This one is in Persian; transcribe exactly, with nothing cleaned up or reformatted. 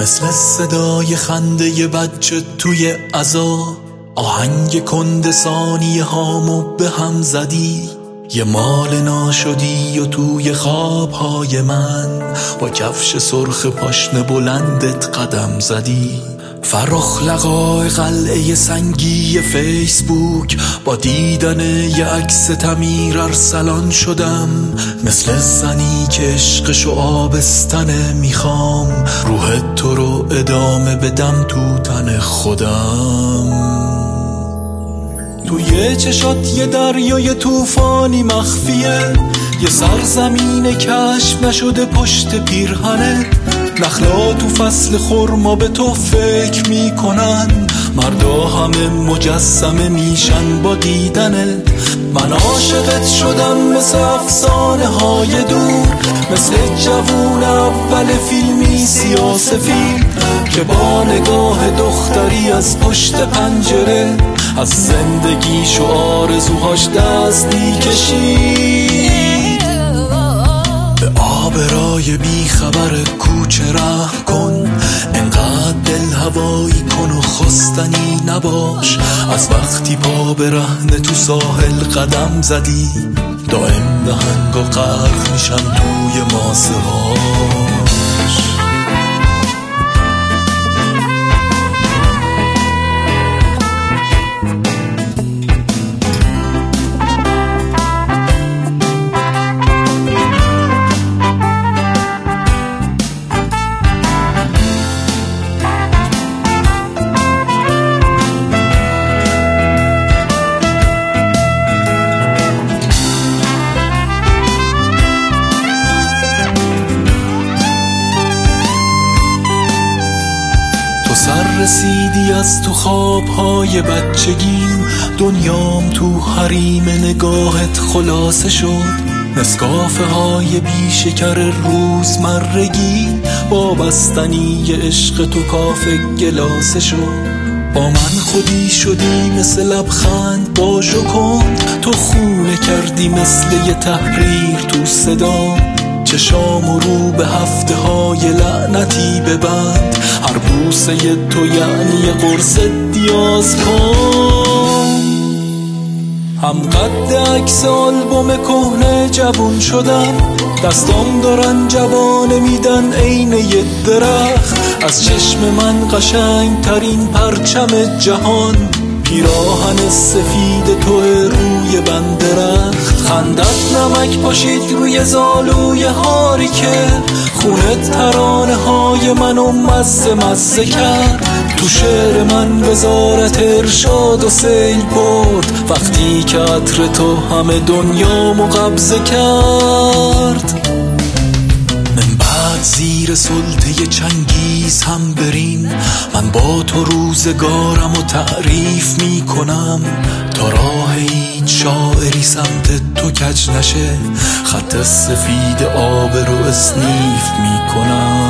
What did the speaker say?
مثل صدای خنده ی بچه توی عزا، آهنگ کند ثانیه هامو به هم زدی. یه مال ناشدی و توی خوابهای من با کفش سرخ پاشنه بلندت قدم زدی. فرخ لقای قلعه سنگی فیسبوک، با دیدن یه عکس تعمیر ارسلان شدم. مثل زنی که عشقشو آبستنه، میخوام روح تو رو ادامه بدم تو تن خودم. توی چشات یه دریای توفانی مخفیه، یه سرزمین کشف نشده پشت پیرهنه. نخلا تو فصل خرما به تو فکر میکنن، مردا همه مجسمه میشن با دیدنت. من عاشقت شدم مثل افسانه های دور، مثل جوون اول فیلمی سیاسفید که با نگاه دختری از پشت پنجره از زندگیش و آرزوهاش دست میکشید. به آبرای بی خبر کوچه رحم کن، انقدر دل هوایی کن و خواستنی نباش. از وقتی پا به رهنه تو ساحل قدم زدی، دائم نهنگ و غرق میشن توی ماسه هاش. تو سر رسیدی از تو خوابهای بچگیم، دنیام تو حریم نگاهت خلاصه شد. نسکافه های بی شکر روزمرگی، با بستنی عشق تو کافه گلاسه شد. با من خودی شدی مثل لبخند با ژوکند، تو خونه کردی مثل یه تحریر تو صدا. چشام رو به هفته های لعنتی ببند، هر بوسه تو یعنی یه قرص دیاز کن. هم قد عکس آلبوم کهنه جوون شدم، دستام دارن جوانه میدن عین یه درخت. از چشم من قشنگ ترین پرچم جهان، پیراهن سفید تو روی بندرخت. خندت نمک پاشید روی زالوی هاری که خونت ترانه های منو مزه مزه کرد. تو شعر من وزارت ارشاد و سیل برد، وقتی که عطر تو همه دنیامو قبضه کرد. من بعد زیر سلطه چنگیز هم بریم، من با تو روزگارم و تعریف میکنم. تا راه هیچ شاعری سمت تو کج نشه، خط سفید آب رو اسنیف میکنم.